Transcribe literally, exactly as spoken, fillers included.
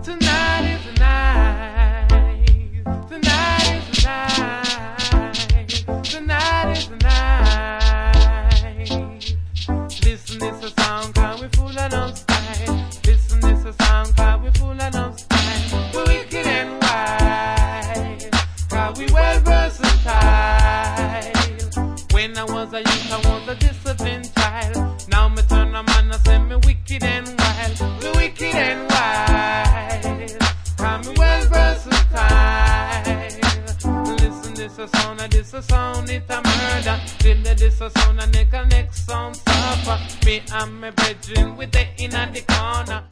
Tonight is the night. Tonight is the night. Tonight is the night. Listen, this a song cause we full of no style. Listen, this a song cause we full of no style. We wicked and wild, cause we well versatile. When I was a youth, I was a disciplined child. Now me turn a man and say me wicked and wild. Me wicked and wild, cause me well versatile. Listen, this a sound, and this a sound, it a murder. Till this a sound, and make a next sound suffer. Me and my brethren with the in the corner.